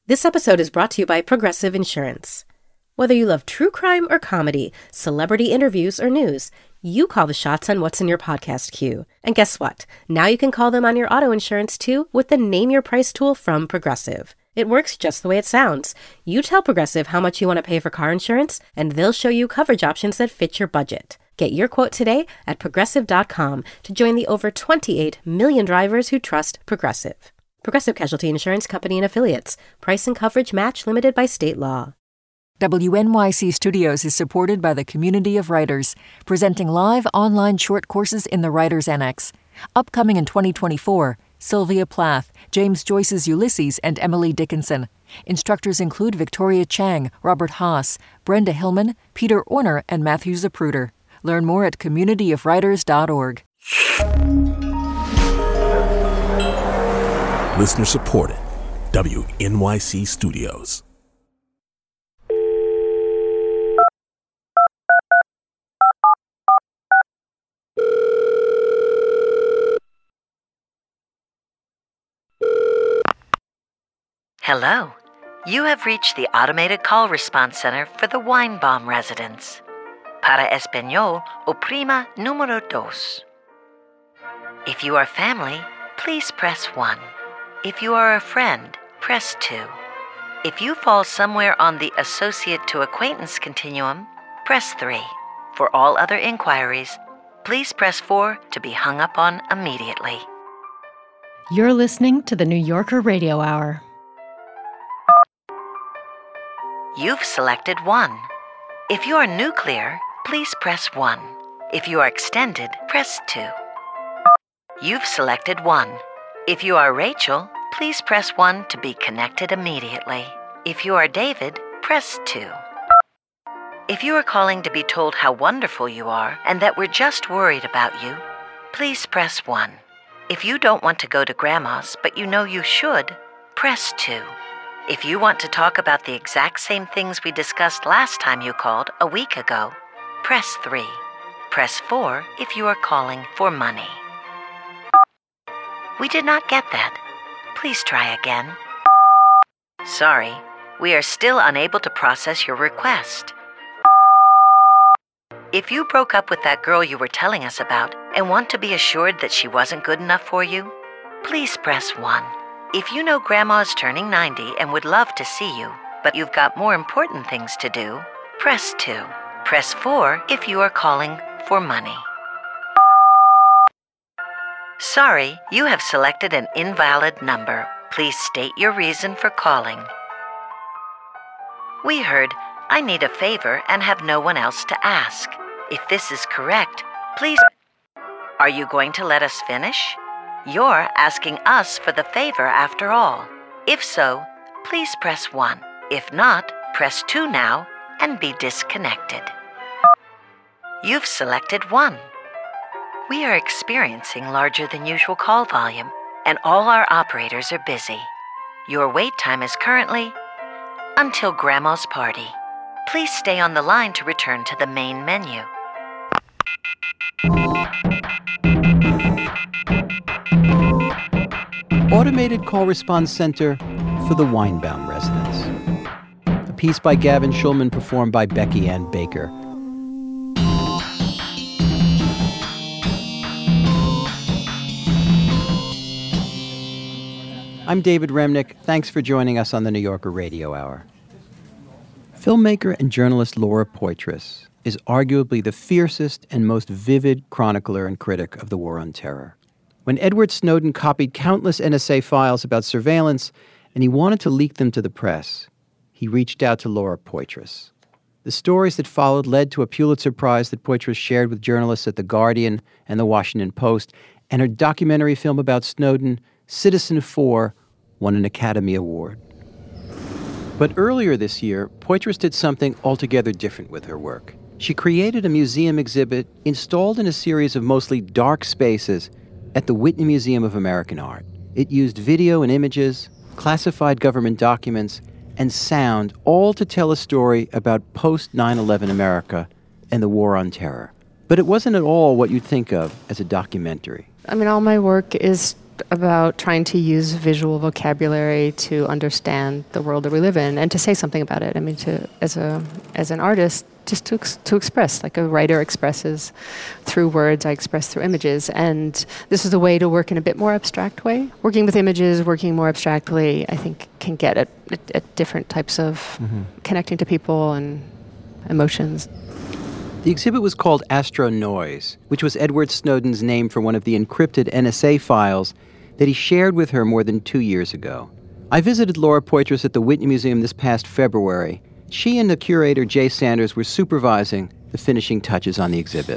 This episode is brought to you by Progressive Insurance. Whether you love true crime or comedy, celebrity interviews or news, you call the shots on what's in your podcast queue. And guess what? Now you can call them on your auto insurance too with the Name Your Price tool from Progressive. It works just the way it sounds. You tell Progressive how much you want to pay for car insurance, and they'll show you coverage options that fit your budget. Get your quote today at Progressive.com to join the over 28 million drivers who trust Progressive. Progressive Casualty Insurance Company and Affiliates. Price and coverage match limited by state law. WNYC Studios is supported by the Community of Writers, presenting live online short courses in the Writers Annex. Upcoming in 2024, Sylvia Plath, James Joyce's Ulysses, and Emily Dickinson. Instructors include Victoria Chang, Robert Haas, Brenda Hillman, Peter Orner, and Matthew Zapruder. Learn more at communityofwriters.org. Listener supported. WNYC Studios. Hello. You have reached the automated call response center for the Weinbaum residence. Para español, oprima número dos. If you are family, please press 1. If you are a friend, press 2. If you fall somewhere on the associate to acquaintance continuum, press 3. For all other inquiries, please press 4 to be hung up on immediately. You're listening to the New Yorker Radio Hour. You've selected 1. If you are nuclear, please press 1. If you are extended, press 2. You've selected 1. If you are Rachel, please press 1 to be connected immediately. If you are David, press 2. If you are calling to be told how wonderful you are and that we're just worried about you, please press 1. If you don't want to go to Grandma's but you know you should, press 2. If you want to talk about the exact same things we discussed last time you called a week ago, press 3. Press 4 if you are calling for money. We did not get that. Please try again. Sorry, we are still unable to process your request. If you broke up with that girl you were telling us about and want to be assured that she wasn't good enough for you, please press 1. If you know Grandma's turning 90 and would love to see you, but you've got more important things to do, press 2. Press 4 if you are calling for money. Sorry, you have selected an invalid number. Please state your reason for calling. We heard, I need a favor and have no one else to ask. If this is correct, please... Are you going to let us finish? You're asking us for the favor after all. If so, please press 1. If not, press 2 now and be disconnected. You've selected 1. We are experiencing larger than usual call volume, and all our operators are busy. Your wait time is currently until Grandma's party. Please stay on the line to return to the main menu. Automated Call Response Center for the Weinbaum residence. A piece by Gavin Schulman performed by Becky Ann Baker. I'm David Remnick. Thanks for joining us on the New Yorker Radio Hour. Filmmaker and journalist Laura Poitras is arguably the fiercest and most vivid chronicler and critic of the War on Terror. When Edward Snowden copied countless NSA files about surveillance and he wanted to leak them to the press, he reached out to Laura Poitras. The stories that followed led to a Pulitzer Prize that Poitras shared with journalists at The Guardian and The Washington Post, and her documentary film about Snowden, Citizen4, won an Academy Award. But earlier this year, Poitras did something altogether different with her work. She created a museum exhibit installed in a series of mostly dark spaces at the Whitney Museum of American Art. It used video and images, classified government documents, and sound, all to tell a story about post-9/11 America and the War on Terror. But it wasn't at all what you'd think of as a documentary. I mean, all my work is about trying to use visual vocabulary to understand the world that we live in and to say something about it. I mean, as an artist, just to express, like a writer expresses through words, I express through images. And this is a way to work in a bit more abstract way. Working with images, working more abstractly, I think can get at different types of connecting to people and emotions. The exhibit was called Astro Noise, which was Edward Snowden's name for one of the encrypted NSA files that he shared with her more than 2 years ago. I visited Laura Poitras at the Whitney Museum this past February. She and the curator, Jay Sanders, were supervising the finishing touches on the exhibit.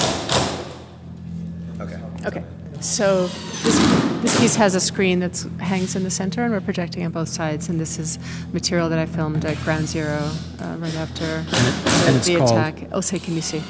Okay. So this piece has a screen that hangs in the center, and we're projecting on both sides. And this is material that I filmed at Ground Zero right after the attack. Oh, say, can you see?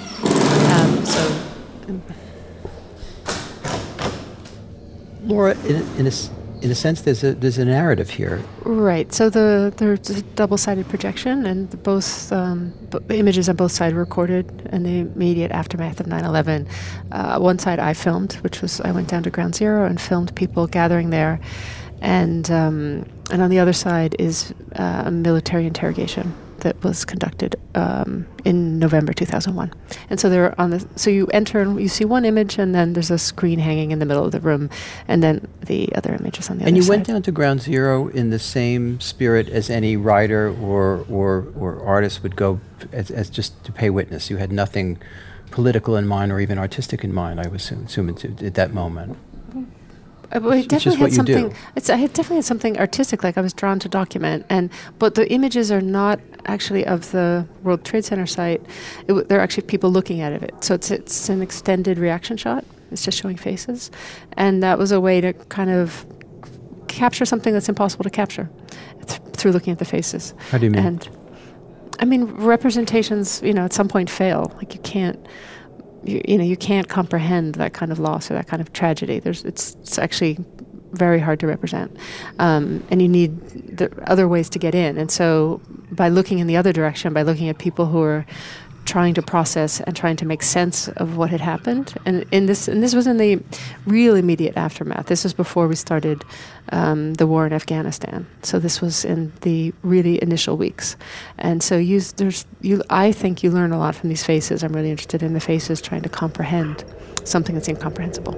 Laura, in a sense, there's a narrative here. Right. So there's a double-sided projection, and both images on both sides were recorded in the immediate aftermath of 9/11. One side I filmed, I went down to Ground Zero and filmed people gathering there, and on the other side is a military interrogation that was conducted in November 2001. And so so you enter and you see one image, and then there's a screen hanging in the middle of the room, and then the other image is on the other side. And you went down to Ground Zero in the same spirit as any writer or artist would go, as just to pay witness. You had nothing political in mind or even artistic in mind, I would assume at that moment. I definitely had something artistic, like I was drawn to document, but the images are not actually of the World Trade Center site. They're actually people looking at it. So it's an extended reaction shot. It's just showing faces, and that was a way to kind of capture something that's impossible to capture through looking at the faces. How do you mean? And I mean, representations, at some point fail. Like you can't comprehend that kind of loss or that kind of tragedy. It's actually very hard to represent, and you need the other ways to get in. And so, by looking in the other direction, by looking at people who are trying to process and trying to make sense of what had happened, and this was in the real immediate aftermath. This was before we started the war in Afghanistan. So this was in the really initial weeks, and so I think you learn a lot from these faces. I'm really interested in the faces, trying to comprehend something that's incomprehensible.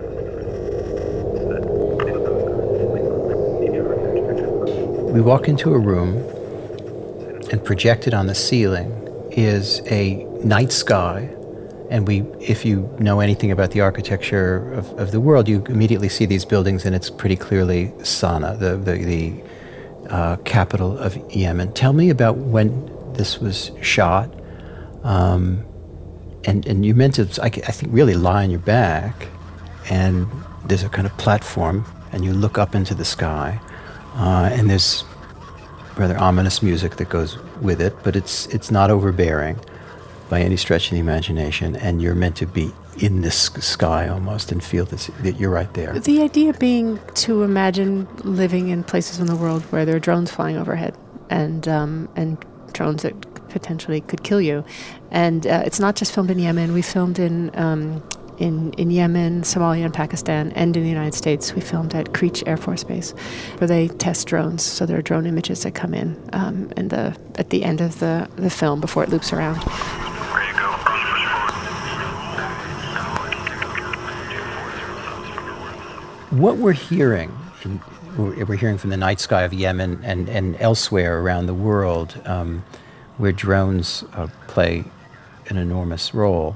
We walk into a room, and projected on the ceiling is a night sky, and if you know anything about the architecture of the world, you immediately see these buildings, and it's pretty clearly Sana'a, the capital of Yemen. Tell me about when this was shot, and you meant to, I think, really lie on your back, and there's a kind of platform, and you look up into the sky, and there's rather ominous music that goes with it, but it's not overbearing by any stretch of the imagination, and you're meant to be in this sky almost and feel that you're right there. The idea being to imagine living in places in the world where there are drones flying overhead, and drones that potentially could kill you. And it's not just filmed in Yemen. We filmed in Yemen, Somalia, and Pakistan, and in the United States. We filmed at Creech Air Force Base, where they test drones. So there are drone images that come in at the end of the film before it loops around. What we're hearing from the night sky of Yemen and elsewhere around the world, where drones play an enormous role.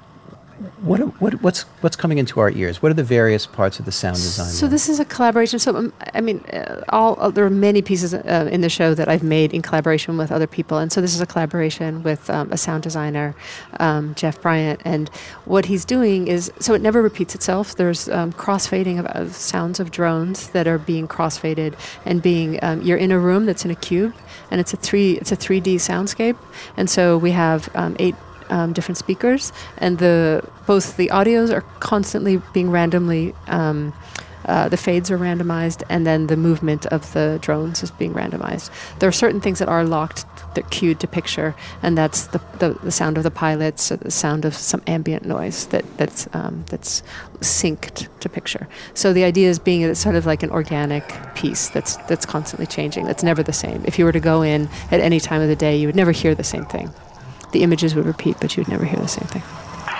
What's coming into our ears? What are the various parts of the sound design? So this is a collaboration. So there are many pieces in the show that I've made in collaboration with other people, and so this is a collaboration with a sound designer, Jeff Bryant. And what he's doing is, so it never repeats itself. There's crossfading of sounds of drones that are being crossfaded and being. You're in a room that's in a cube, and it's a 3D soundscape, and so we have 8. Different speakers, and both the audios are constantly being randomly the fades are randomized, and then the movement of the drones is being randomized. There are certain things that are locked, that cued to picture, and that's the sound of the pilots, or the sound of some ambient noise that's synced to picture. So the idea is being it's sort of like an organic piece that's constantly changing, that's never the same. If you were to go in at any time of the day, you would never hear the same thing. The images would repeat, but you would never hear the same thing.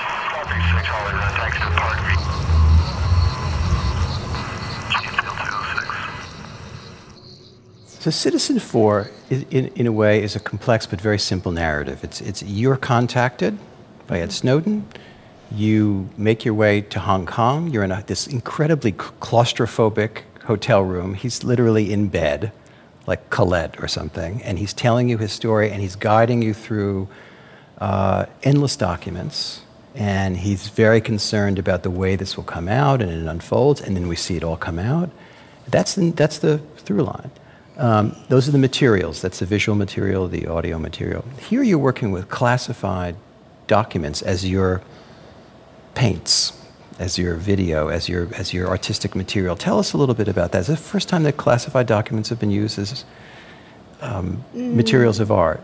So Citizenfour, in a way, is a complex but very simple narrative. It's you're contacted by Ed Snowden. You make your way to Hong Kong. You're in this incredibly claustrophobic hotel room. He's literally in bed, like Colette or something, and he's telling you his story, and he's guiding you through endless documents. And he's very concerned about the way this will come out, and it unfolds, and then we see it all come out. That's the through line. Those are the materials. That's the visual material, the audio material. Here you're working with classified documents as your paints, as your video, as your artistic material. Tell us a little bit about that. Is it the first time that classified documents have been used as materials of art?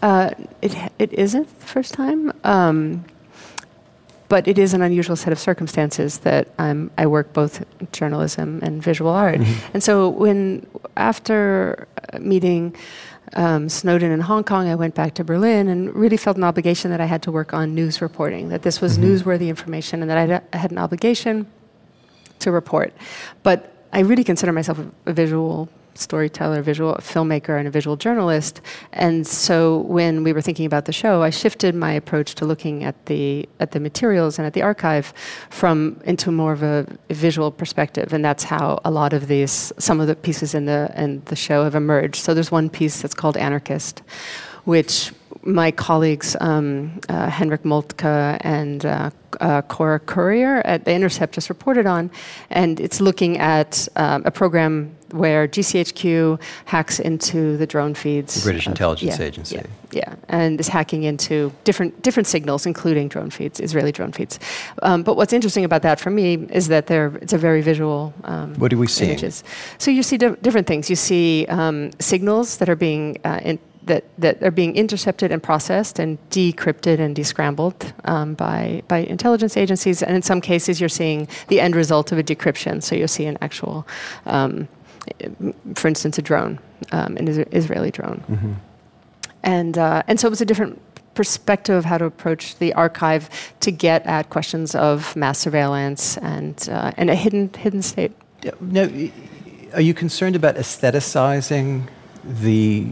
It isn't the first time. But it is an unusual set of circumstances that I work both journalism and visual art. Mm-hmm. And so after meeting Snowden in Hong Kong, I went back to Berlin and really felt an obligation that I had to work on news reporting, that this was newsworthy information and that I had an obligation to report. But I really consider myself a visual storyteller, visual filmmaker, and a visual journalist. And so when we were thinking about the show, I shifted my approach to looking at the materials and at the archive into more of a visual perspective. And that's how a lot of some of the pieces in the show have emerged. So there's one piece that's called Anarchist, which my colleagues Henrik Moltke and Cora Courier at The Intercept just reported on, and it's looking at a program where GCHQ hacks into the drone feeds. The British Intelligence Agency. Yeah, and is hacking into different signals, including drone feeds, Israeli drone feeds. But what's interesting about that for me is that it's a very visual What do we see? Images. So you see different things. You see signals that are being that are being intercepted and processed and decrypted and descrambled by intelligence agencies. And in some cases, you're seeing the end result of a decryption. So you'll see an actual, for instance, a drone, an Israeli drone. Mm-hmm. And so it was a different perspective of how to approach the archive to get at questions of mass surveillance and a hidden state. Now, are you concerned about aestheticizing the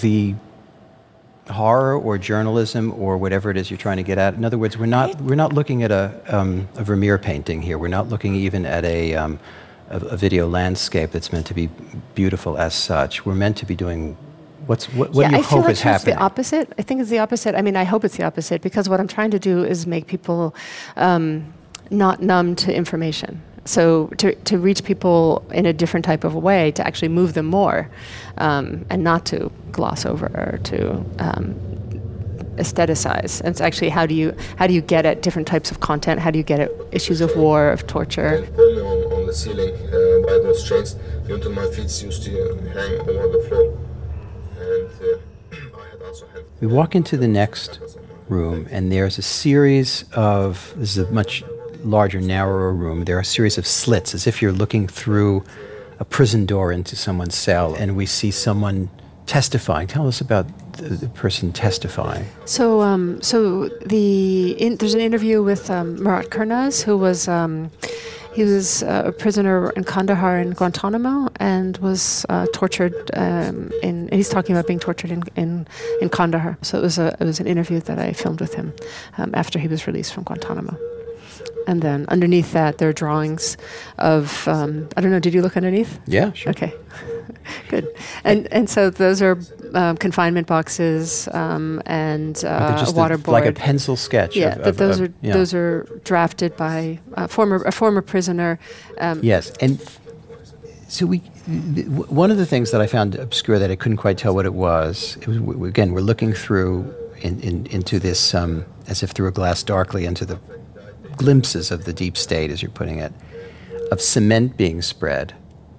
horror or journalism or whatever it is you're trying to get at? In other words, we're not looking at a Vermeer painting here. We're not looking even at a video landscape that's meant to be beautiful as such. We're meant to be doing what do you hope is happening? The opposite. I think it's the opposite. I mean, I hope it's the opposite, because what I'm trying to do is make people not numb to information. So to reach people in a different type of a way, to actually move them more, and not to gloss over or to aestheticize. And it's actually how do you get at different types of content? How do you get at issues of war, of torture? And pull me on the ceiling by those chains until my feet used to hang over the floor. And I had also had. We walk into the next room, and there's a series of. This is a much larger, narrower room. There are a series of slits, as if you're looking through a prison door into someone's cell, and we see someone testifying. Tell us about the person testifying. So, there's an interview with Murat Kurnaz, who was he was a prisoner in Kandahar in Guantanamo and was tortured. And he's talking about being tortured in Kandahar. So it was an interview that I filmed with him after he was released from Guantanamo. And then underneath that, there are drawings of, I don't know, did you look underneath? Yeah, sure. Okay, good. And so those are confinement boxes and a water board. Like a pencil sketch. Yeah, those are drafted by a former prisoner. Yes, and so one of the things that I found obscure that I couldn't quite tell what it was, again, we're looking through into this, as if through a glass darkly, into the glimpses of the deep state, as you're putting it. of cement being spread,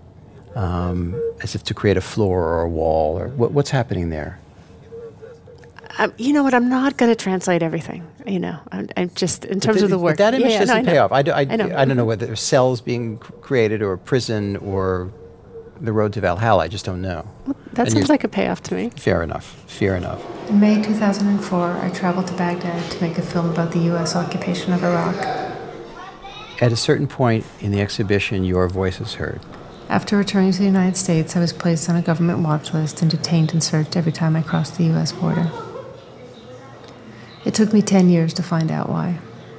as if to create a floor or a wall, or what's happening there? You know what? I'm not going to translate everything. I'm just in terms of the work. But that image doesn't pay off. I know. I don't know whether there's cells being created or a prison or the road to Valhalla. I just don't know. Well, that seems like a payoff to me. Fair enough. In May 2004, I traveled to Baghdad to make a film about the U.S. occupation of Iraq. At a certain point in the exhibition, your voice is heard. After returning to the United States, I was placed on a government watch list and detained and searched every time I crossed the U.S. border. It took me 10 years to find out why.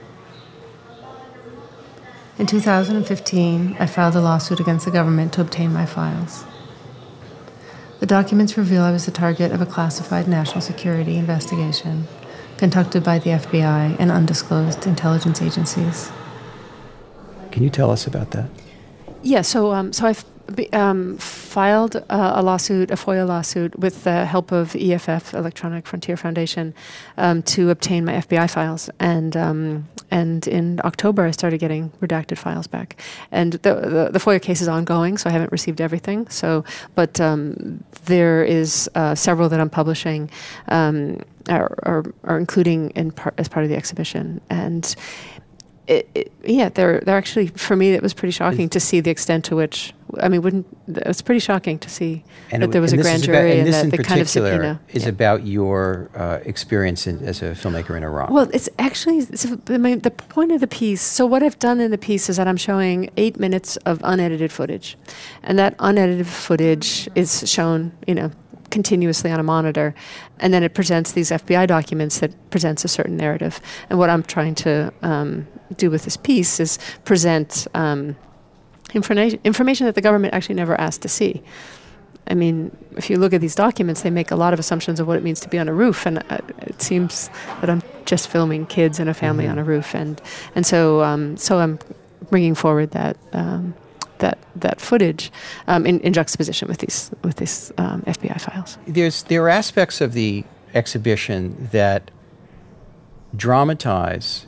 In 2015, I filed a lawsuit against the government to obtain my files. The documents reveal I was the target of a classified national security investigation conducted by the FBI and undisclosed intelligence agencies. Can you tell us about that? Yeah, so I've filed a lawsuit, a FOIA lawsuit, with the help of EFF, Electronic Frontier Foundation, to obtain my FBI files. And in October, I started getting redacted files back. And the FOIA case is ongoing, so I haven't received everything. But there is several that I'm publishing, are including as part of the exhibition. And they're actually, for me, it was pretty shocking to see the extent to which, it was pretty shocking to see that there was a grand jury and that the kind of subpoena is about your experience as a filmmaker in Iraq. Well, it's actually, the point of the piece, so what I've done in the piece is that I'm showing 8 minutes of unedited footage. And that unedited footage is shown, continuously on a monitor, and then it presents these FBI documents that presents a certain narrative. And what I'm trying to do with this piece is present information that the government actually never asked to see. I mean, if you look at these documents, they make a lot of assumptions of what it means to be on a roof, and it seems that I'm just filming kids and a family on a roof, and so I'm bringing forward that footage in juxtaposition with these FBI files. There are aspects of the exhibition that dramatize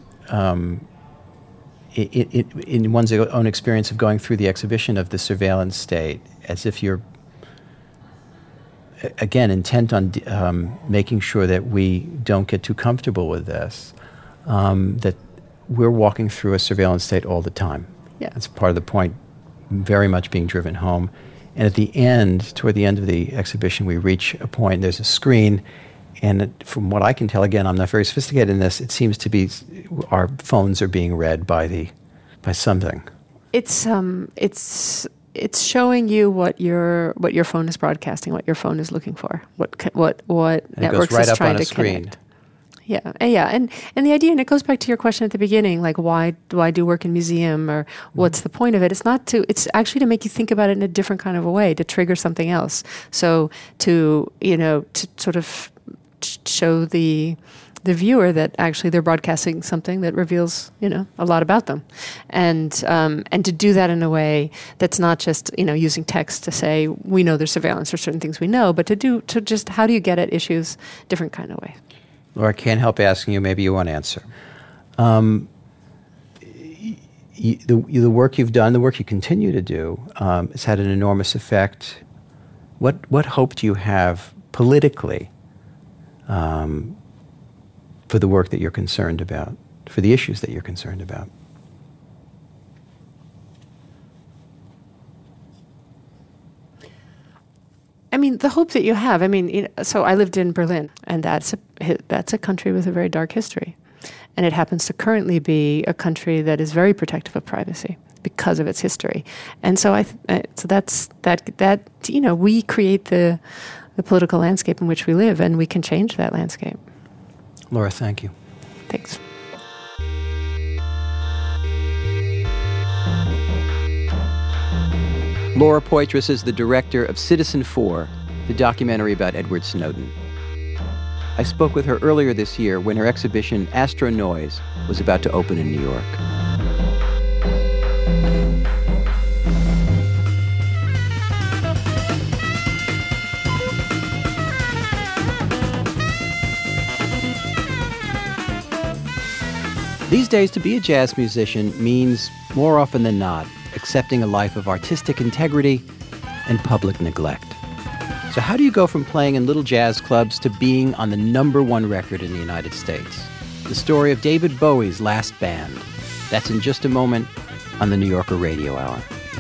in one's own experience of going through the exhibition of the surveillance state, as if you're again intent on making sure that we don't get too comfortable with this, that we're walking through a surveillance state all the time. Yeah, that's part of the point, very much being driven home. And at the end, toward the end of the exhibition, we reach a point, there's a screen, and from what I can tell, again, I'm not very sophisticated in this, it seems to be our phones are being read by something. It's showing you what your phone is broadcasting, what your phone is looking for, what networks it's trying to connect. Yeah, and the idea, and it goes back to your question at the beginning, like why do I do work in museum, or what's the point of it? It's actually to make you think about it in a different kind of a way, to trigger something else. So to sort of show the viewer that actually they're broadcasting something that reveals a lot about them, and to do that in a way that's not just using text to say we know there's surveillance or certain things we know, but to just how do you get at issues different kind of way. Laura, I can't help asking you, maybe you won't answer. The work you've done, the work you continue to do, has had an enormous effect. What hope do you have politically for the work that you're concerned about, for the issues that you're concerned about? I mean, the hope that you have. I mean, so I lived in Berlin, and that's a country with a very dark history, and it happens to currently be a country that is very protective of privacy because of its history. And so that's we create the political landscape in which we live, and we can change that landscape. Laura, thank you. Thanks. Laura Poitras is the director of Citizenfour, the documentary about Edward Snowden. I spoke with her earlier this year when her exhibition Astro Noise was about to open in New York. These days, to be a jazz musician means, more often than not, a accepting a life of artistic integrity and public neglect. So how do you go from playing in little jazz clubs to being on the #1 record in the United States? The story of David Bowie's last band. That's in just a moment on the New Yorker Radio Hour.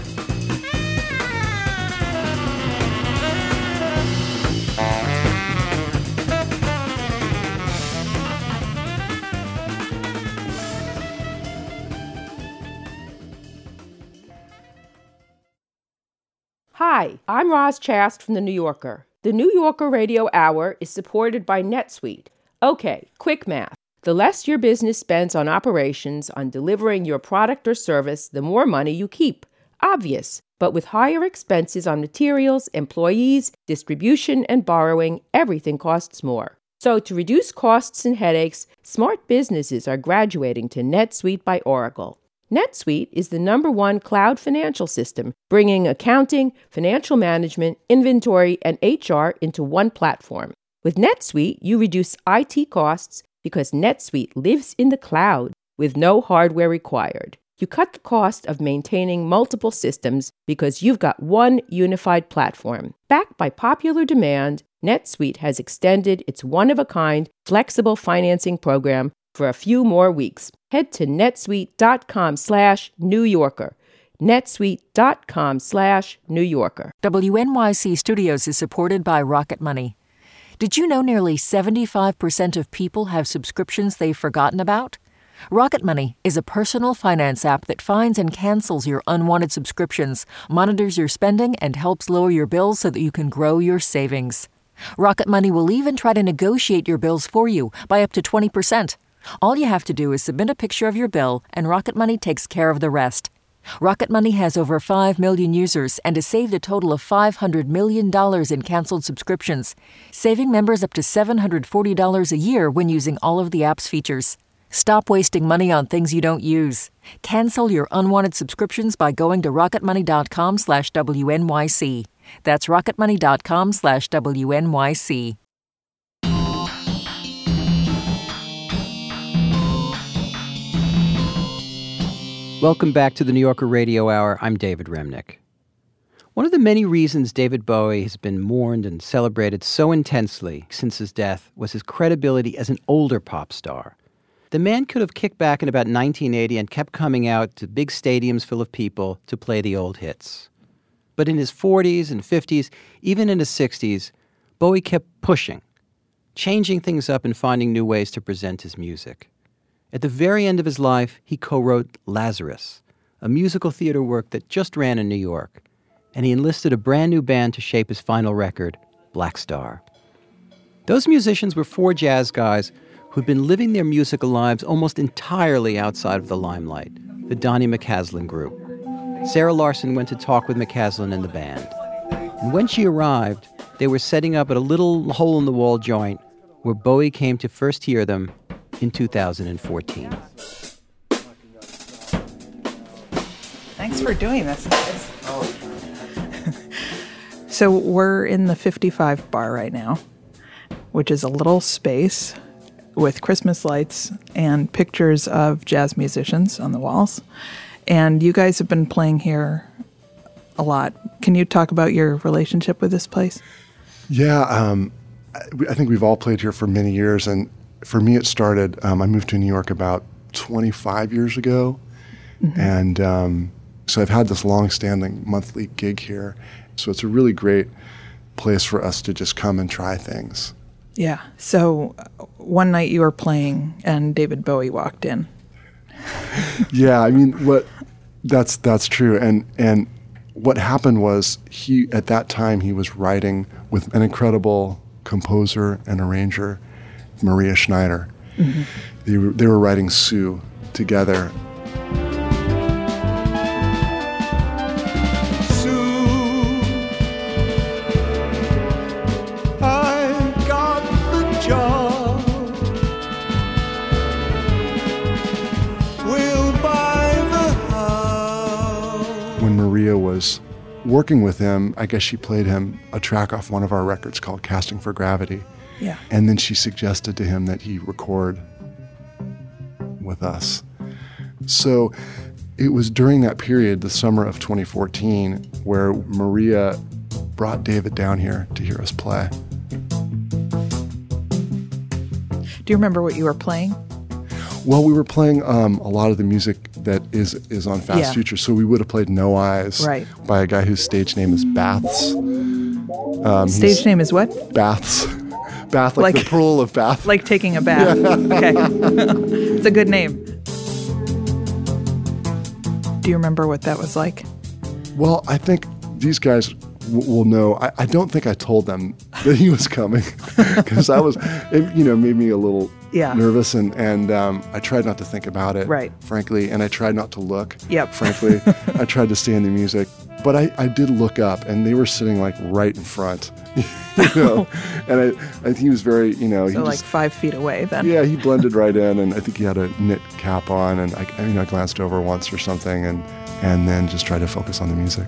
Hi, I'm Roz Chast from The New Yorker. The New Yorker Radio Hour is supported by NetSuite. Okay, quick math. The less your business spends on operations, on delivering your product or service, the more money you keep. Obvious. But with higher expenses on materials, employees, distribution, and borrowing, everything costs more. So to reduce costs and headaches, smart businesses are graduating to NetSuite by Oracle. NetSuite is the #1 cloud financial system, bringing accounting, financial management, inventory, and HR into one platform. With NetSuite, you reduce IT costs because NetSuite lives in the cloud with no hardware required. You cut the cost of maintaining multiple systems because you've got one unified platform. Backed by popular demand, NetSuite has extended its one-of-a-kind flexible financing program for a few more weeks. Head to netsuite.com/New Yorker. netsuite.com/New Yorker. WNYC Studios is supported by Rocket Money. Did you know nearly 75% of people have subscriptions they've forgotten about? Rocket Money is a personal finance app that finds and cancels your unwanted subscriptions, monitors your spending, and helps lower your bills so that you can grow your savings. Rocket Money will even try to negotiate your bills for you by up to 20%. All you have to do is submit a picture of your bill, and Rocket Money takes care of the rest. Rocket Money has over 5 million users and has saved a total of $500 million in canceled subscriptions, saving members up to $740 a year when using all of the app's features. Stop wasting money on things you don't use. Cancel your unwanted subscriptions by going to rocketmoney.com/WNYC. That's rocketmoney.com/WNYC. Welcome back to the New Yorker Radio Hour. I'm David Remnick. One of the many reasons David Bowie has been mourned and celebrated so intensely since his death was his credibility as an older pop star. The man could have kicked back in about 1980 and kept coming out to big stadiums full of people to play the old hits. But in his 40s and 50s, even in his 60s, Bowie kept pushing, changing things up and finding new ways to present his music. At the very end of his life, he co-wrote Lazarus, a musical theater work that just ran in New York, and he enlisted a brand new band to shape his final record, Black Star. Those musicians were 4 jazz guys who'd been living their musical lives almost entirely outside of the limelight, the Donny McCaslin Group. Sarah Larson went to talk with McCaslin and the band. And when she arrived, they were setting up at a little hole-in-the-wall joint where Bowie came to first hear them in 2014. Thanks for doing this, guys. So we're in the 55 bar right now, which is a little space with Christmas lights and pictures of jazz musicians on the walls. And you guys have been playing here a lot. Can you talk about your relationship with this place? Yeah, I think we've all played here for many years, and for me, it started, I moved to New York about 25 years ago, and so I've had this long-standing monthly gig here. So it's a really great place for us to just come and try things. Yeah. So one night you were playing, and David Bowie walked in. Yeah, I mean, that's true. And what happened was at that time, he was writing with an incredible composer and arranger, Maria Schneider. They were writing Sue together. Sue, I got the job. We'll buy the house. When Maria was working with him, I guess she played him a track off one of our records called Casting for Gravity. Yeah. And then she suggested to him that he record with us. So it was during that period, the summer of 2014, where Maria brought David down here to hear us play. Do you remember what you were playing? Well, we were playing a lot of the music that is on Fast Future. So we would have played No Eyes by a guy whose stage name is Baths. Stage name is what? Baths. Bath, like the pool of Bath. Like taking a bath. Okay. It's a good name. Do you remember what that was like? Well, I think these guys will know. I don't think I told them that he was coming because it made me a little nervous, and I tried not to think about it, frankly, and I tried not to look, frankly. I tried to stay in the music, but I did look up, and they were sitting like right in front, and I think he was very, So he like 5 feet away then. Yeah, he blended right in, and I think he had a knit cap on, and I glanced over once or something, and then just tried to focus on the music.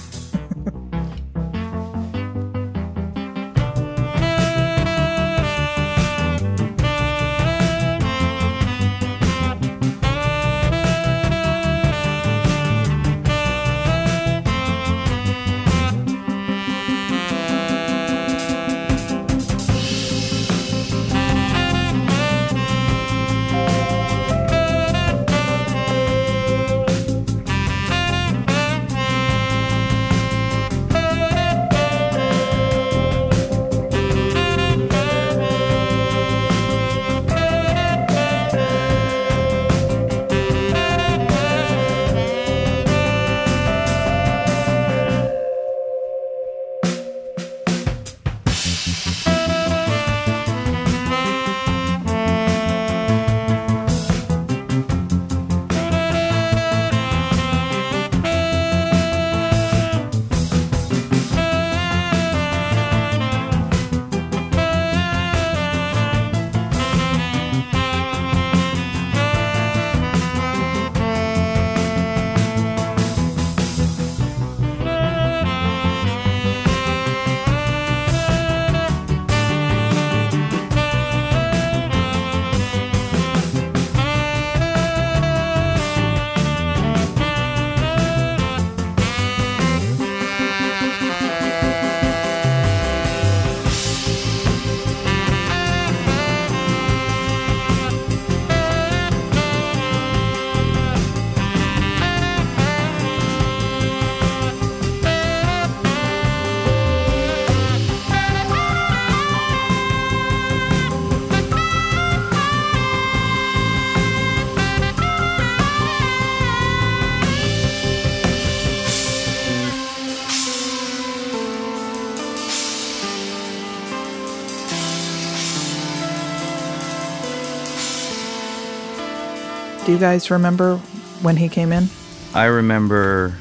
Do you guys remember when he came in? I remember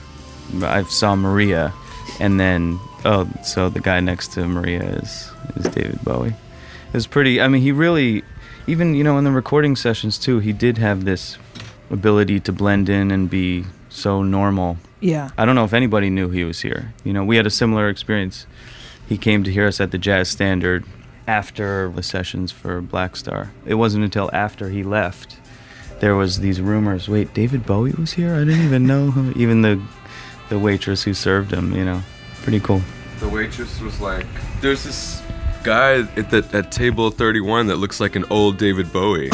I saw Maria, and then, so the guy next to Maria is David Bowie. It was pretty, he really, even, in the recording sessions too, he did have this ability to blend in and be so normal. Yeah. I don't know if anybody knew he was here. We had a similar experience. He came to hear us at the Jazz Standard after the sessions for Black Star. It wasn't until after he left there was these rumors, wait, David Bowie was here? I didn't even know. Even the waitress who served him, pretty cool. The waitress was like, there's this guy at table 31 that looks like an old David Bowie.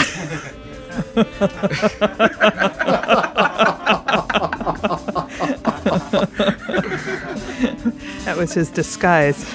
That was his disguise.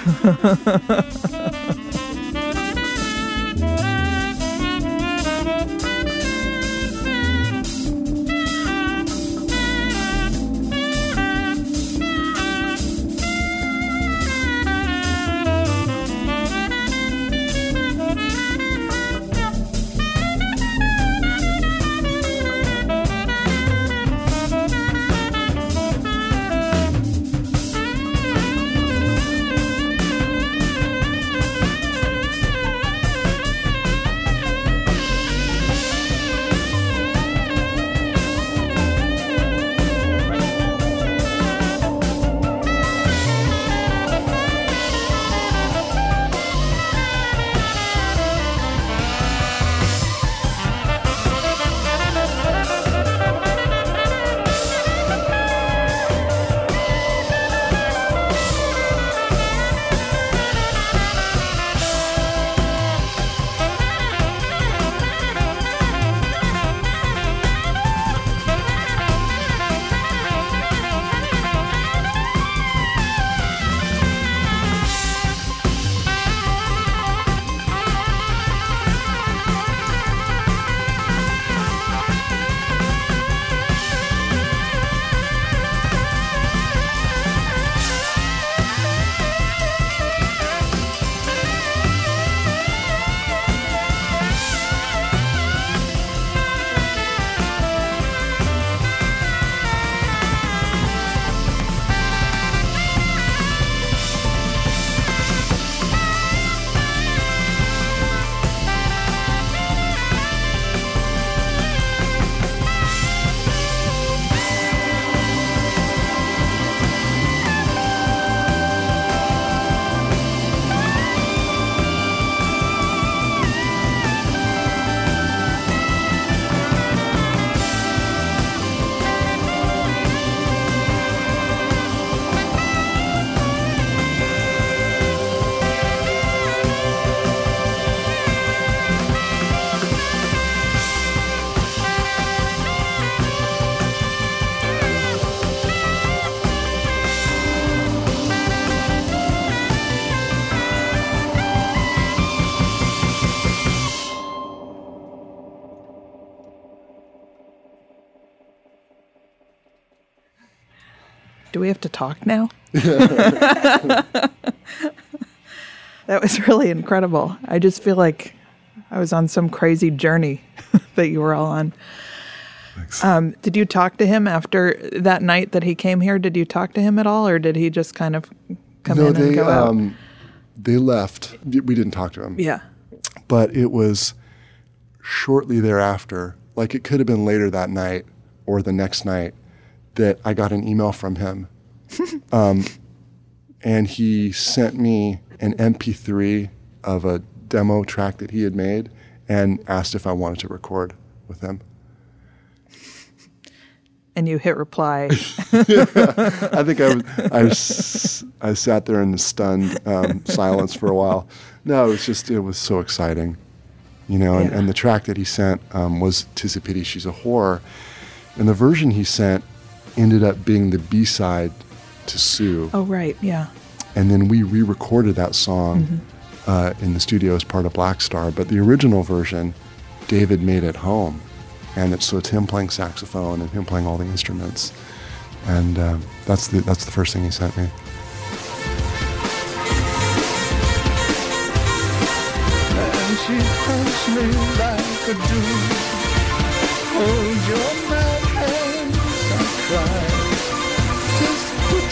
do we have to talk now? That was really incredible. I just feel like I was on some crazy journey that you were all on. Did you talk to him after that night that he came here? Did you talk to him at all, or did he just kind of come in and go out? They left. We didn't talk to him. Yeah. But it was shortly thereafter, like it could have been later that night or the next night, that I got an email from him. And he sent me an MP3 of a demo track that he had made and asked if I wanted to record with him. And you hit reply. I think I sat there in stunned silence for a while. No, it was so exciting, and the track that he sent was "'Tis a Pity She's a Whore," and the version he sent ended up being the B-side to Sue. Oh, right, yeah. And then we re-recorded that song in the studio as part of Black Star, but the original version, David made at home. And it's him playing saxophone and him playing all the instruments. And that's the first thing he sent me. And she hugs me like a dew. Hold your mad hands and cry. Just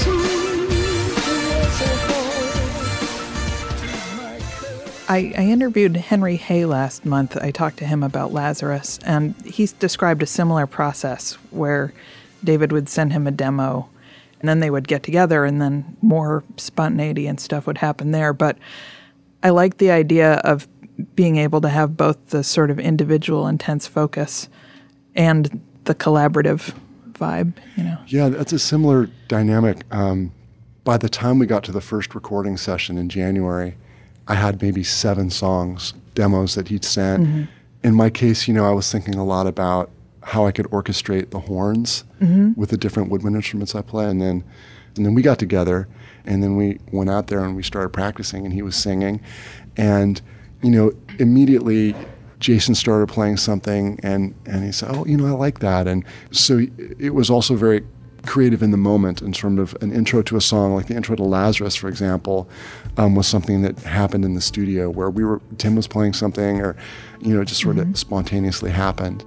I interviewed Henry Hay last month. I talked to him about Lazarus, and he's described a similar process where David would send him a demo, and then they would get together, and then more spontaneity and stuff would happen there. But I like the idea of being able to have both the sort of individual intense focus and the collaborative vibe, Yeah, that's a similar dynamic. By the time we got to the first recording session in January, I had maybe 7 songs, demos that he'd sent. Mm-hmm. In my case, I was thinking a lot about how I could orchestrate the horns with the different woodwind instruments I play. And then we got together, and then we went out there and we started practicing, and he was singing. And, immediately Jason started playing something, and he said, oh, I like that. And so it was also very creative in the moment, in sort of an intro to a song, like the intro to Lazarus, for example, was something that happened in the studio where Tim was playing something, or, it just sort of spontaneously happened.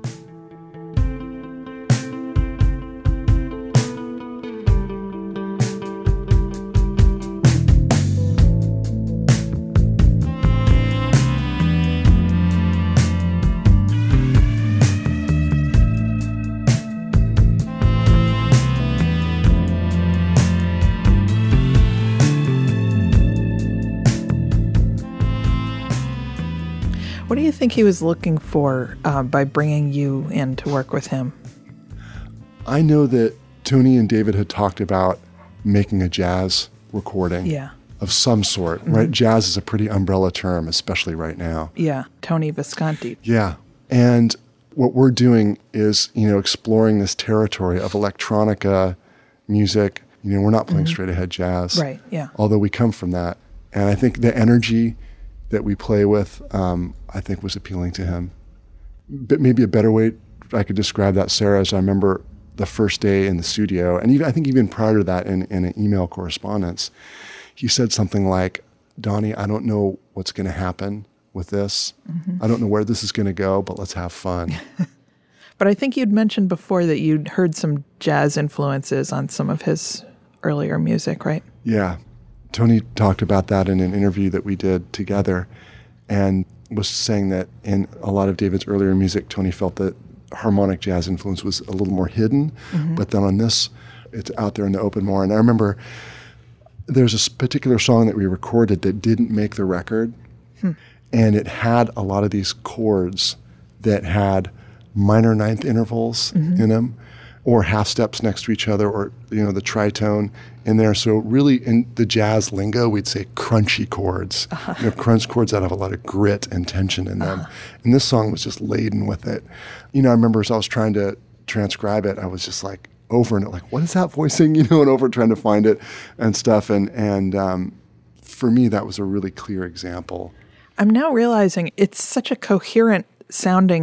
What do you think he was looking for by bringing you in to work with him? I know that Tony and David had talked about making a jazz recording of some sort, right? Jazz is a pretty umbrella term, especially right now. Yeah, Tony Visconti. Yeah, and what we're doing is, exploring this territory of electronica music. We're not playing straight ahead jazz. Right, yeah. Although we come from that. And I think the energy that we play with, I think was appealing to him. But maybe a better way I could describe that, Sarah, is I remember the first day in the studio, and I think even prior to that in an email correspondence, he said something like, Donnie, I don't know what's going to happen with this. I don't know where this is going to go, but let's have fun. But I think you'd mentioned before that you'd heard some jazz influences on some of his earlier music, right? Yeah. Tony talked about that in an interview that we did together, and was saying that in a lot of David's earlier music, Tony felt that harmonic jazz influence was a little more hidden, but then on this, it's out there in the open more. And I remember there's a particular song that we recorded that didn't make the record, and it had a lot of these chords that had minor ninth intervals in them, or half steps next to each other, or the tritone in there. So really, in the jazz lingo, we'd say crunchy chords. Crunch chords that have a lot of grit and tension in them. And this song was just laden with it. I remember as I was trying to transcribe it, I was just like over and like, what is that voicing? And over trying to find it and stuff. And for me, that was a really clear example. I'm now realizing it's such a coherent sounding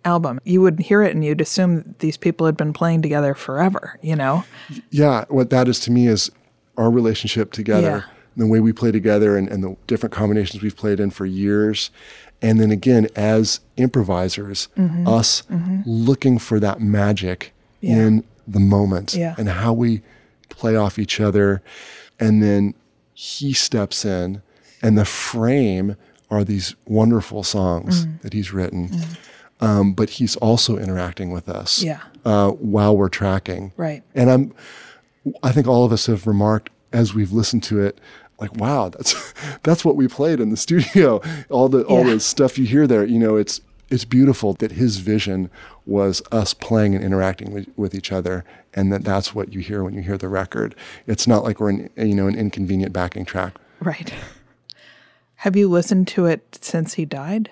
album. You would hear it and you'd assume these people had been playing together forever, you know? Yeah, what that is to me is our relationship together, the way we play together and the different combinations we've played in for years. And then again, as improvisers, us looking for that magic in the moment and how we play off each other. And then he steps in, and the frame are these wonderful songs that he's written. But he's also interacting with us while we're tracking. Right. And I think all of us have remarked as we've listened to it, like, wow, that's what we played in the studio. All the stuff you hear there, you know, it's beautiful that his vision was us playing and interacting with each other, and that's what you hear when you hear the record. It's not like we're an inconvenient backing track. Right. Have you listened to it since he died?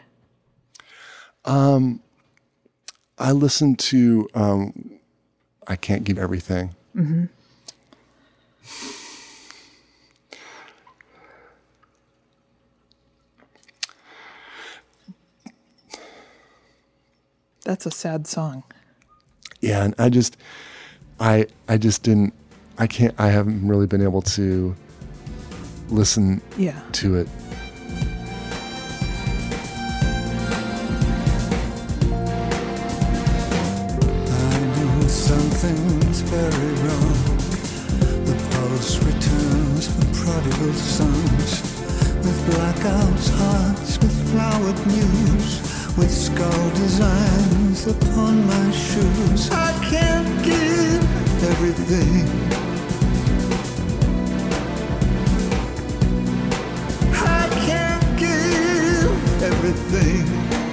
I listened to I Can't Give Everything. That's a sad song. Yeah, and I haven't really been able to listen to it. Something's very wrong. The pulse returns for prodigal sons, with blackouts, hearts, with flowered news, with skull designs upon my shoes. I can't give everything. I can't give everything.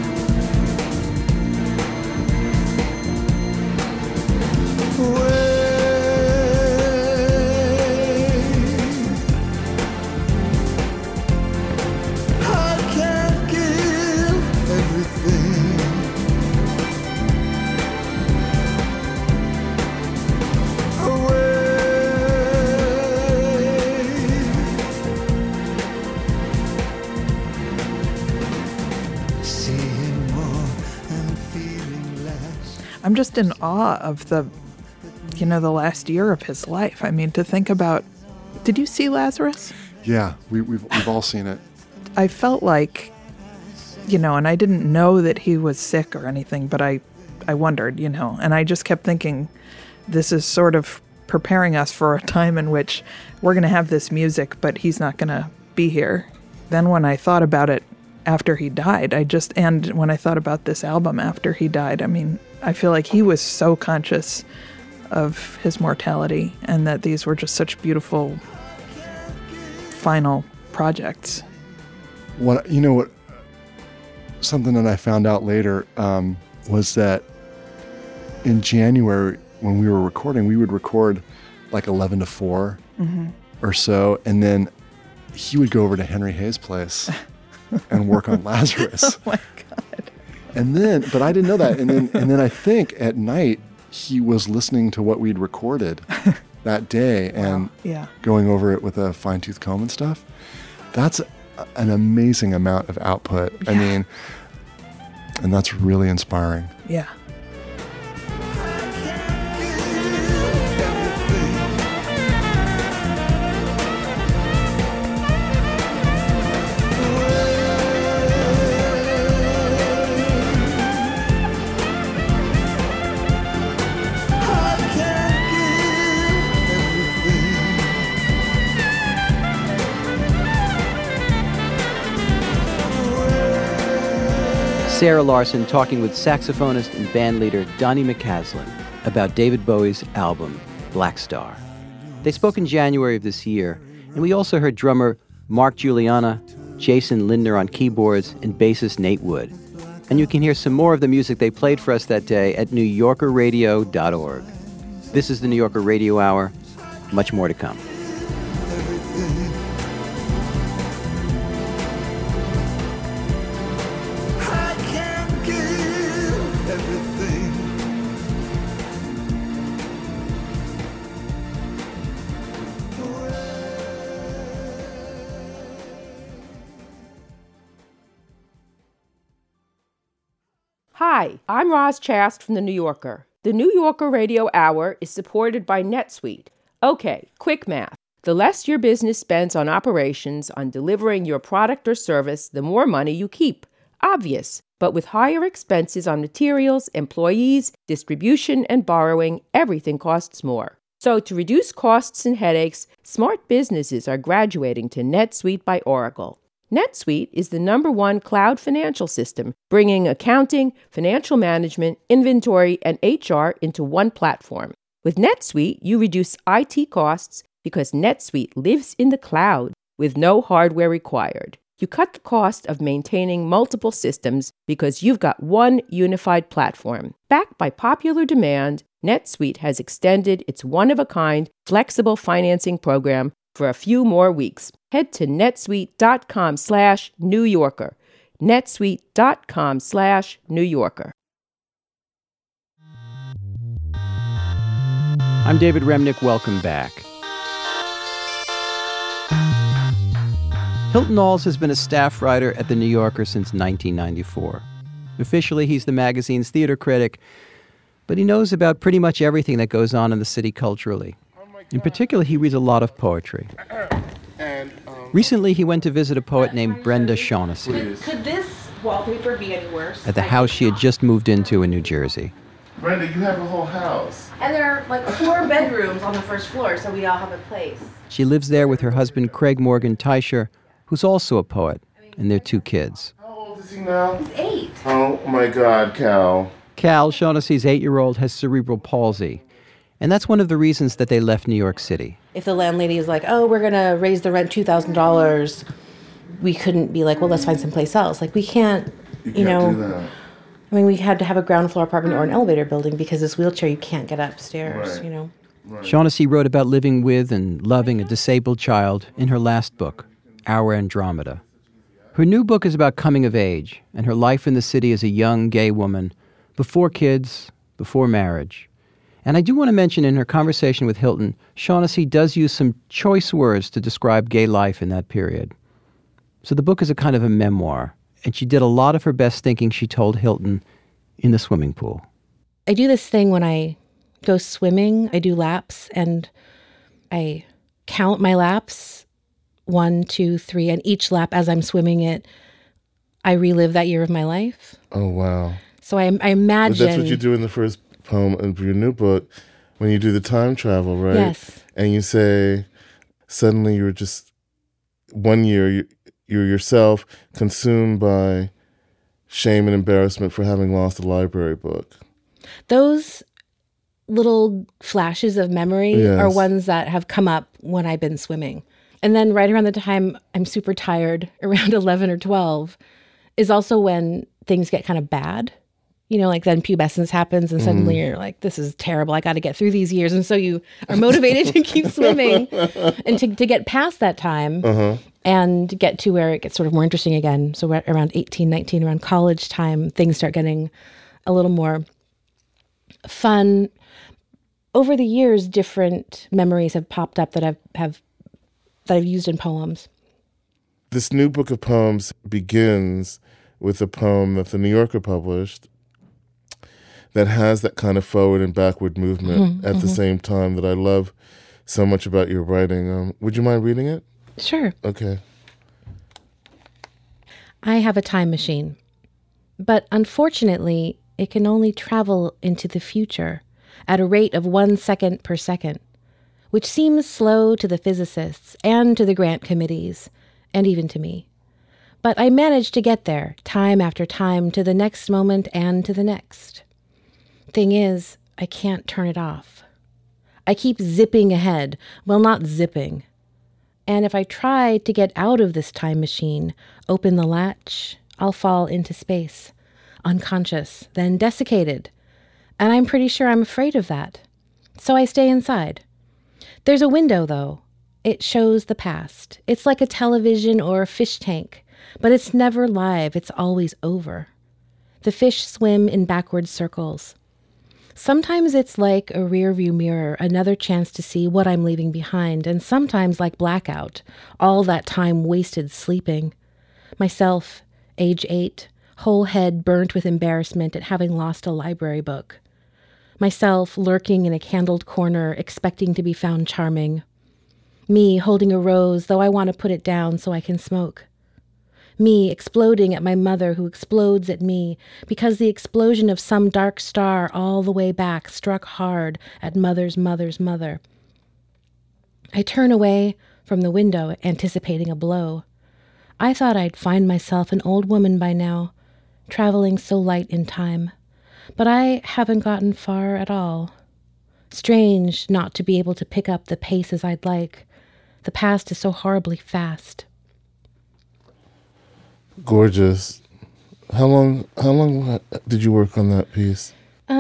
I'm just in awe of the last year of his life. I mean, to think about, did you see Lazarus? Yeah, we've all seen it. I felt like, and I didn't know that he was sick or anything, but I wondered, and I just kept thinking, this is sort of preparing us for a time in which we're going to have this music, but he's not going to be here. Then when I thought about it after he died, and when I thought about this album after he died, I mean, I feel like he was so conscious of his mortality, and that these were just such beautiful final projects. Something that I found out later was that in January when we were recording, we would record like 11 to 4 or so, and then he would go over to Henry Hayes' place and work on Lazarus. Oh my God. But I didn't know that. And then I think at night he was listening to what we'd recorded that day and going over it with a fine-tooth comb and stuff. That's an amazing amount of output. Yeah. I mean, and that's really inspiring. Yeah. Sarah Larson talking with saxophonist and bandleader Donny McCaslin about David Bowie's album, Black Star. They spoke in January of this year, and we also heard drummer Mark Juliana, Jason Lindner on keyboards, and bassist Nate Wood. And you can hear some more of the music they played for us that day at NewYorkerRadio.org. This is the New Yorker Radio Hour. Much more to come. Hi, I'm Roz Chast from The New Yorker. The New Yorker Radio Hour is supported by NetSuite. Okay, quick math. The less your business spends on operations, on delivering your product or service, the more money you keep. Obvious. But with higher expenses on materials, employees, distribution, and borrowing, everything costs more. So to reduce costs and headaches, smart businesses are graduating to NetSuite by Oracle. NetSuite is the #1 cloud financial system, bringing accounting, financial management, inventory, and HR into one platform. With NetSuite, you reduce IT costs because NetSuite lives in the cloud with no hardware required. You cut the cost of maintaining multiple systems because you've got one unified platform. Backed by popular demand, NetSuite has extended its one-of-a-kind flexible financing program for a few more weeks. Head to netsuite.com/New Yorker. netsuite.com/New Yorker. I'm David Remnick. Welcome back. Hilton Als has been a staff writer at The New Yorker since 1994. Officially, he's the magazine's theater critic, but he knows about pretty much everything that goes on in the city culturally. In particular, he reads a lot of poetry. Recently, he went to visit a poet named Brenda Shaughnessy Could this wallpaper be any worse? at the house she had just moved into in New Jersey. Brenda, you have a whole house. And there are like 4 bedrooms on the first floor, so we all have a place. She lives there with her husband, Craig Morgan Teicher, who's also a poet, and their 2 kids. How old is he now? He's 8. Oh my God, Cal. Cal, Shaughnessy's 8-year-old, has cerebral palsy, and that's one of the reasons that they left New York City. If the landlady is like, oh, we're going to raise the rent $2,000, we couldn't be like, well, let's find someplace else. Like, we can't, you know. Do that. I mean, we had to have a ground floor apartment or an elevator building because this wheelchair, you can't get upstairs, Right. you know. Right. Shaughnessy wrote about living with and loving a disabled child in her last book, Our Andromeda. Her new book is about coming of age and her life in the city as a young gay woman, before kids, before marriage. And I do want to mention in her conversation with Hilton, Shaughnessy does use some choice words to describe gay life in that period. So the book is a kind of a memoir, and she did a lot of her best thinking, she told Hilton, in the swimming pool. I do this thing when I go swimming. I do laps, and I count my laps, 1, 2, 3, and each lap as I'm swimming it, I relive that year of my life. Oh, wow. So I imagine... But that's what you do in the first poem of your new book, when you do the time travel, right? Yes. And you say, suddenly you're just, 1 year, you're yourself consumed by shame and embarrassment for having lost a library book. Those little flashes of memory Yes. are ones that have come up when I've been swimming. And then right around the time I'm super tired, around 11 or 12, is also when things get kind of bad. You know, like then pubescence happens and suddenly you're like, this is terrible. I got to get through these years. And so you are motivated to keep swimming and to get past that time and get to where it gets sort of more interesting again. So around 18, 19, around college time, things start getting a little more fun. Over the years, different memories have popped up that I've used in poems. This new book of poems begins with a poem that the New Yorker published that has that kind of forward and backward movement at the same time that I love so much about your writing. Would you mind reading it? Sure. Okay. I have a time machine, but unfortunately, it can only travel into the future at a rate of 1 second per second, which seems slow to the physicists and to the grant committees, and even to me. But I manage to get there, time after time, to the next moment and to the next. Thing is, I can't turn it off. I keep zipping ahead, well, not zipping. And if I try to get out of this time machine, open the latch, I'll fall into space, unconscious, then desiccated. And I'm pretty sure I'm afraid of that. So I stay inside. There's a window, though. It shows the past. It's like a television or a fish tank, but it's never live. It's always over. The fish swim in backward circles. Sometimes it's like a rearview mirror, another chance to see what I'm leaving behind, and sometimes like blackout, all that time wasted sleeping. Myself, age 8, whole head burnt with embarrassment at having lost a library book. Myself lurking in a candled corner, expecting to be found charming. Me holding a rose, though I want to put it down so I can smoke. Me exploding at my mother who explodes at me because the explosion of some dark star all the way back struck hard at mother's mother's mother. I turn away from the window, anticipating a blow. I thought I'd find myself an old woman by now, traveling so light in time. But I haven't gotten far at all. Strange not to be able to pick up the pace as I'd like. The past is so horribly fast. Gorgeous. How long did you work on that piece?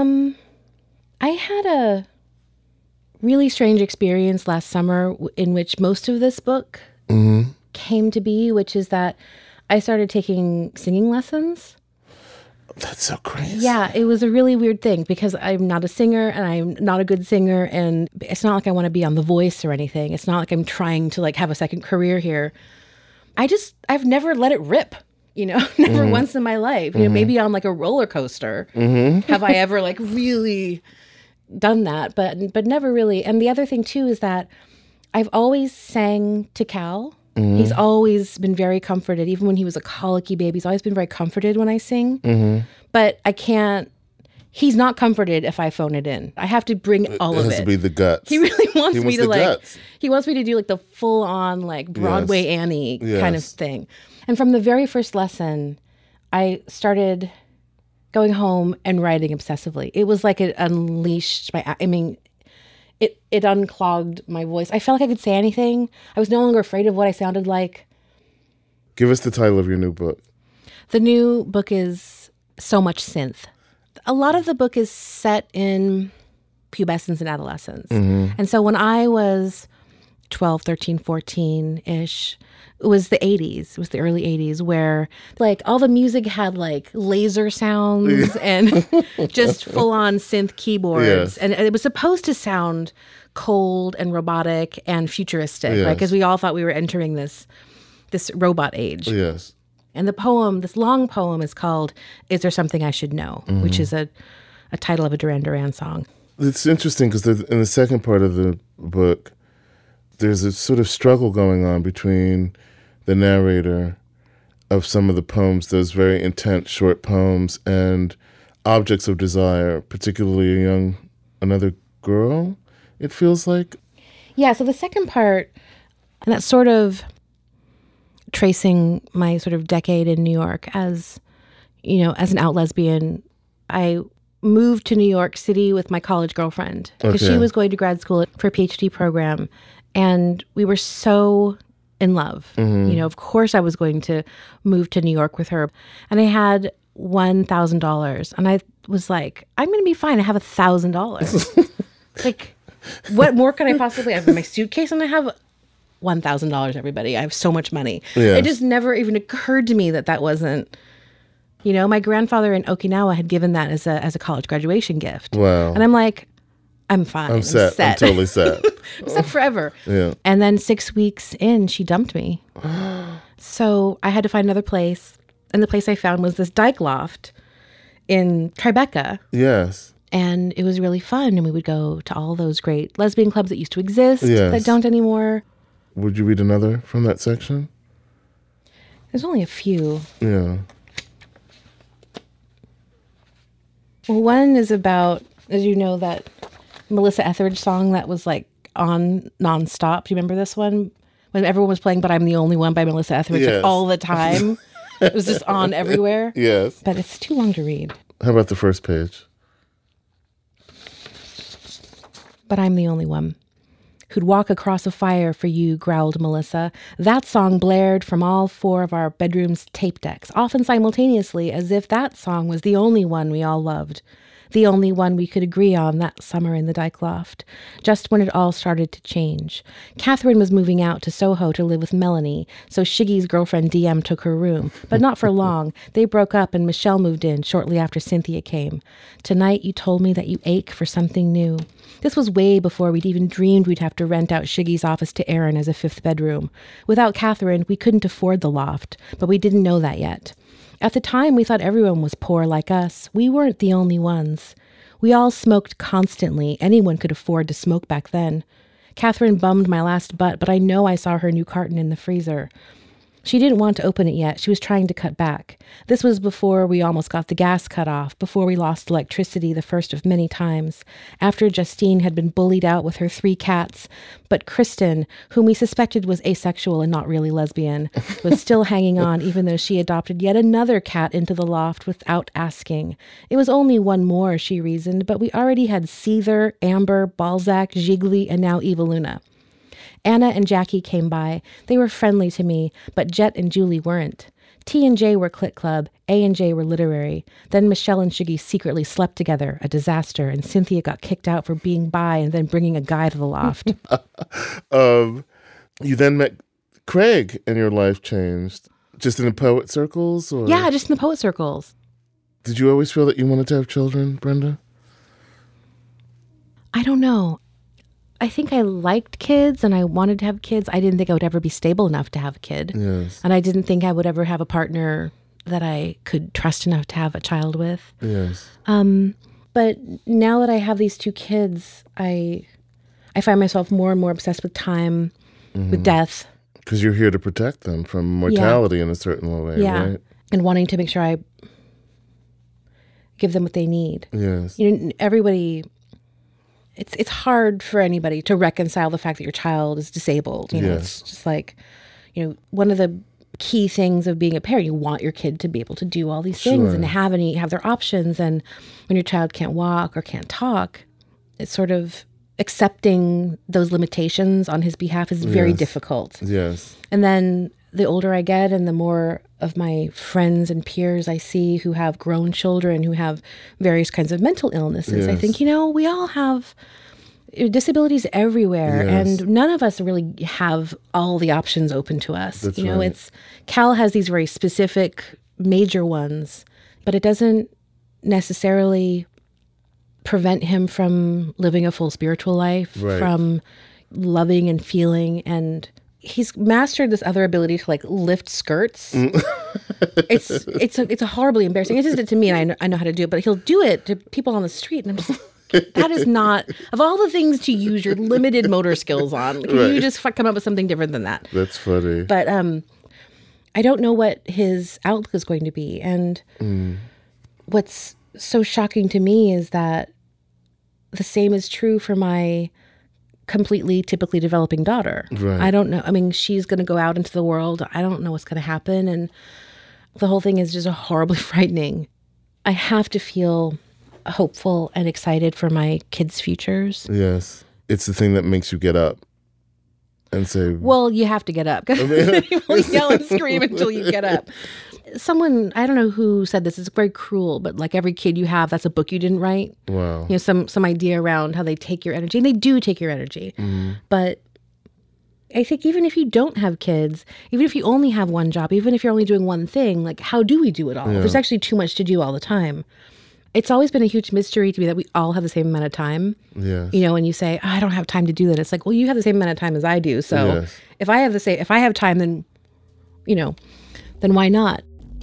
I had a really strange experience last summer in which most of this book came to be, which is that I started taking singing lessons. That's so crazy. Yeah, it was a really weird thing because I'm not a singer and I'm not a good singer, and it's not like I want to be on The Voice or anything. It's not like I'm trying to have a second career here. I've never let it rip, never once in my life. Maybe on a roller coaster have I ever really done that, but never really. And the other thing too is that I've always sang to Cal. He's always been very comforted, even when he was a colicky baby. He's always been very comforted when I sing. But I can't, he's not comforted if I phone it in. I have to bring all of it. It has to be the guts. He really wants me to guts. He wants me to do the full on Broadway Annie kind of thing. And from the very first lesson, I started going home and writing obsessively. It was like it unleashed it unclogged my voice. I felt like I could say anything. I was no longer afraid of what I sounded like. Give us the title of your new book. The new book is So Much Synth. A lot of the book is set in pubescence and adolescence. And so when I was 12, 13, 14-ish, it was the 80s. It was the early 80s where all the music had laser sounds and just full-on synth keyboards. Yes. And it was supposed to sound cold and robotic and futuristic, right? Because we all thought we were entering this robot age. Yes. And the poem, this long poem, is called Is There Something I Should Know, which is a title of a Duran Duran song. It's interesting because in the second part of the book, there's a sort of struggle going on between the narrator of some of the poems, those very intense short poems, and objects of desire, particularly another girl, it feels like. Yeah, so the second part, and that's sort of tracing my sort of decade in New York as an out lesbian. I moved to New York City with my college girlfriend because she was going to grad school for a PhD program, and we were so in love. Of course I was going to move to New York with her. And I had $1,000. And I was like, I'm going to be fine. I have $1,000. What more could I possibly have in my suitcase? And I have $1,000, everybody. I have so much money. Yes. It just never even occurred to me that wasn't, my grandfather in Okinawa had given that as a college graduation gift. Wow. And I'm like, I'm fine. I'm set. I'm totally set. I'm set forever. Yeah. And then 6 weeks in, she dumped me. So I had to find another place. And the place I found was this dyke loft in Tribeca. Yes. And it was really fun. And we would go to all those great lesbian clubs that used to exist that don't anymore. Would you read another from that section? There's only a few. Yeah. Well, one is about, as you know, that Melissa Etheridge song that was on nonstop. Do you remember this one? When everyone was playing But I'm the Only One by Melissa Etheridge all the time. It was just on everywhere. Yes. But it's too long to read. How about the first page? But I'm the only one who'd walk across a fire for you, growled Melissa. That song blared from all four of our bedroom's tape decks, often simultaneously, as if that song was the only one we all loved. The only one we could agree on that summer in the dyke loft, just when it all started to change. Catherine was moving out to Soho to live with Melanie, so Shiggy's girlfriend DM took her room. But not for long. They broke up and Michelle moved in shortly after Cynthia came. Tonight you told me that you ache for something new. This was way before we'd even dreamed we'd have to rent out Shiggy's office to Aaron as a fifth bedroom. Without Catherine, we couldn't afford the loft, but we didn't know that yet. At the time, we thought everyone was poor like us. We weren't the only ones. We all smoked constantly. Anyone could afford to smoke back then. Catherine bummed my last butt, but I know I saw her new carton in the freezer. She didn't want to open it yet. She was trying to cut back. This was before we almost got the gas cut off, before we lost electricity the first of many times, after Justine had been bullied out with her 3 cats. But Kristen, whom we suspected was asexual and not really lesbian, was still hanging on even though she adopted yet another cat into the loft without asking. It was only one more, she reasoned, but we already had Seether, Amber, Balzac, Gigli, and now Eveluna. Anna and Jackie came by. They were friendly to me, but Jet and Julie weren't. T and J were Clit Club, A and J were literary. Then Michelle and Shiggy secretly slept together, a disaster, and Cynthia got kicked out for being bi and then bringing a guy to the loft. You then met Craig and your life changed. Just in the poet circles? Or? Yeah, just in the poet circles. Did you always feel that you wanted to have children, Brenda? I don't know. I think I liked kids and I wanted to have kids. I didn't think I would ever be stable enough to have a kid. Yes. And I didn't think I would ever have a partner that I could trust enough to have a child with. Yes. But now that I have these 2 kids, I find myself more and more obsessed with time, with death. Because you're here to protect them from mortality in a certain way, right? And wanting to make sure I give them what they need. Yes. You know, everybody... It's hard for anybody to reconcile the fact that your child is disabled. You know, It's just like, you know, one of the key things of being a parent, you want your kid to be able to do all these things and have their options. And when your child can't walk or can't talk, it's sort of accepting those limitations on his behalf is very difficult. Yes. And then the older I get and the more of my friends and peers I see who have grown children, who have various kinds of mental illnesses, I think, you know, we all have disabilities everywhere and none of us really have all the options open to us. That's you know, right. Cal has these very specific major ones, but it doesn't necessarily prevent him from living a full spiritual life, from loving and feeling, and he's mastered this other ability to like lift skirts. It's a horribly embarrassing. He does it to me, and I know how to do it, but he'll do it to people on the street, and I'm just that is not, of all the things to use your limited motor skills on, can you just come up with something different than that? That's funny. But I don't know what his outlook is going to be, and what's so shocking to me is that the same is true for my completely typically developing daughter. Right. I don't know. I mean, she's going to go out into the world. I don't know what's going to happen. And the whole thing is just horribly frightening. I have to feel hopeful and excited for my kids' futures. Yes. It's the thing that makes you get up and say... Well, you have to get up. You will yell and scream until you get up. Someone, I don't know who said this, it's very cruel, but like every kid you have, that's a book you didn't write. Wow. You know, some idea around how they take your energy, and they do take your energy. But I think even if you don't have kids, even if you only have one job, even if you're only doing one thing, like how do we do it all? There's actually too much to do all the time. It's always been a huge mystery to me that we all have the same amount of time. Yes. You know, when you say, I don't have time to do that, it's like, well, you have the same amount of time as I do. So if I have time, then, you know, then why not?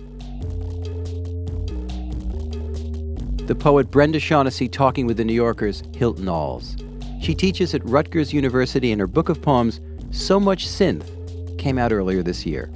The poet Brenda Shaughnessy talking with the New Yorker's Hilton Alls. She teaches at Rutgers University, and her book of poems, So Much Synth, came out earlier this year.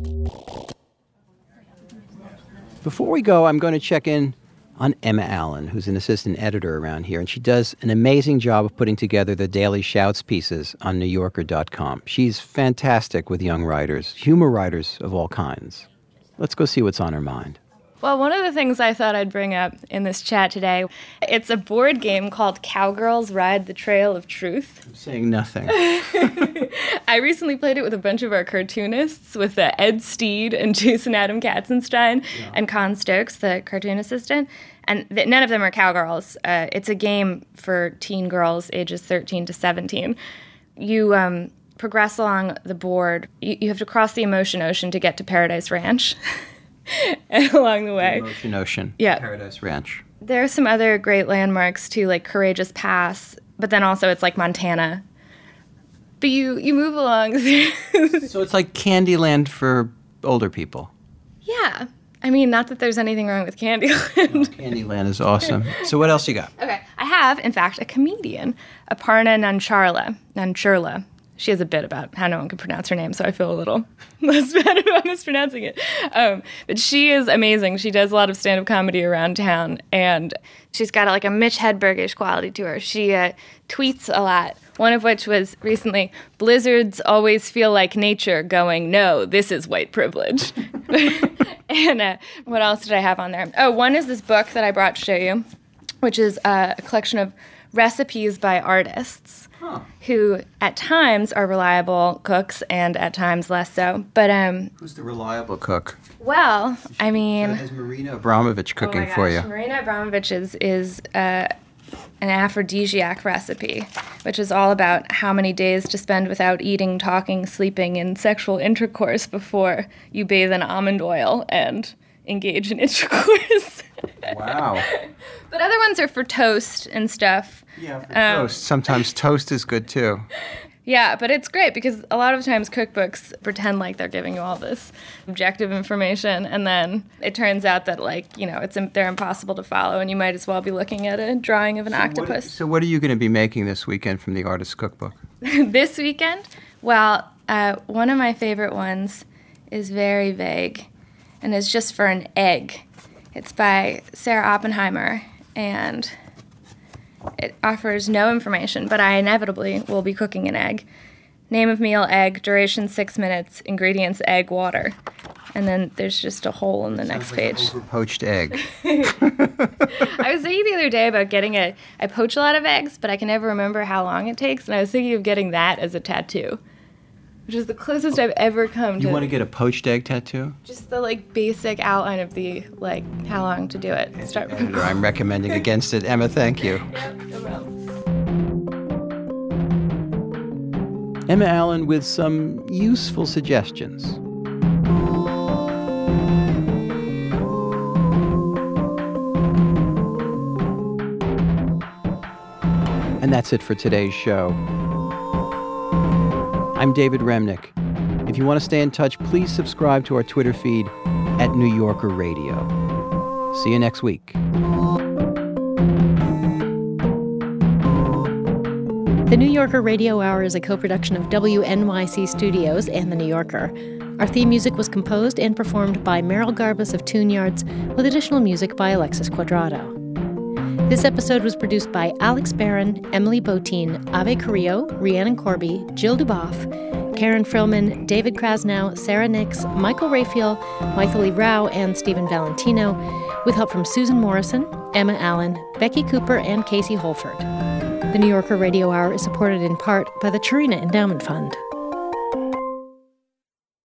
Before we go, I'm going to check in on Emma Allen, who's an assistant editor around here, and she does an amazing job of putting together the Daily Shouts pieces on NewYorker.com. She's fantastic with young writers, humor writers of all kinds. Let's go see what's on her mind. Well, one of the things I thought I'd bring up in this chat today, it's a board game called Cowgirls Ride the Trail of Truth. I'm saying nothing. I recently played it with a bunch of our cartoonists, with Ed Steed and Jason Adam Katzenstein and Con Stokes, the cartoon assistant. And none of them are cowgirls. It's a game for teen girls ages 13 to 17. You progress along the board. You have to cross the Emotion Ocean to get to Paradise Ranch. And along the way. Emotion Ocean. Yeah. Paradise Ranch. There are some other great landmarks too, like Courageous Pass, but then also it's like Montana. But you move along. So it's like Candyland for older people. Yeah. I mean, not that there's anything wrong with Candyland. Candyland is awesome. So what else you got? Okay. I have, in fact, a comedian, Aparna Nancherla. She has a bit about how no one can pronounce her name, so I feel a little less bad about mispronouncing it. But she is amazing. She does a lot of stand-up comedy around town, and she's got like a Mitch Hedberg-ish quality to her. She tweets a lot, one of which was recently, "Blizzards always feel like nature going, no, this is white privilege." And what else did I have on there? Oh, one is this book that I brought to show you, which is a collection of recipes by artists who at times are reliable cooks and at times less so. But who's the reliable cook? Well, I mean, is Marina Abramovich cooking for you? Marina Abramovich is an aphrodisiac recipe, which is all about how many days to spend without eating, talking, sleeping, and sexual intercourse before you bathe in almond oil and engage in intercourse. Wow. But other ones are for toast and stuff. Yeah, for toast. Sometimes toast is good too. Yeah, but it's great because a lot of times cookbooks pretend like they're giving you all this objective information, and then it turns out that, like, you know, they're impossible to follow, and you might as well be looking at a drawing of an octopus. So what are you going to be making this weekend from the Artist's Cookbook? This weekend? Well, one of my favorite ones is very vague, and is just for an egg. It's by Sarah Oppenheimer, and it offers no information, but I inevitably will be cooking an egg. Name of meal, egg, duration 6 minutes, ingredients, egg, water. And then there's just a hole in the next page. Poached egg. I was thinking the other day about I poach a lot of eggs, but I can never remember how long it takes, and I was thinking of getting that as a tattoo, which is the closest I've ever come to. You want to get a poached egg tattoo? Just the, like, basic outline of the, like, how long to do it. Editor, I'm recommending against it. Emma, thank you. Yep, no problem. Emma Allen with some useful suggestions. And that's it for today's show. I'm David Remnick. If you want to stay in touch, please subscribe to our Twitter feed at New Yorker Radio. See you next week. The New Yorker Radio Hour is a co-production of WNYC Studios and The New Yorker. Our theme music was composed and performed by Meryl Garbus of Tune Yards, with additional music by Alexis Cuadrado. This episode was produced by Alex Barron, Emily Botein, Ave Carrillo, Rhiannon Corby, Jill Duboff, Karen Frillman, David Krasnow, Sarah Nix, Michael Raphael, Maithili Rao, and Stephen Valentino, with help from Susan Morrison, Emma Allen, Becky Cooper, and Casey Holford. The New Yorker Radio Hour is supported in part by the Churina Endowment Fund.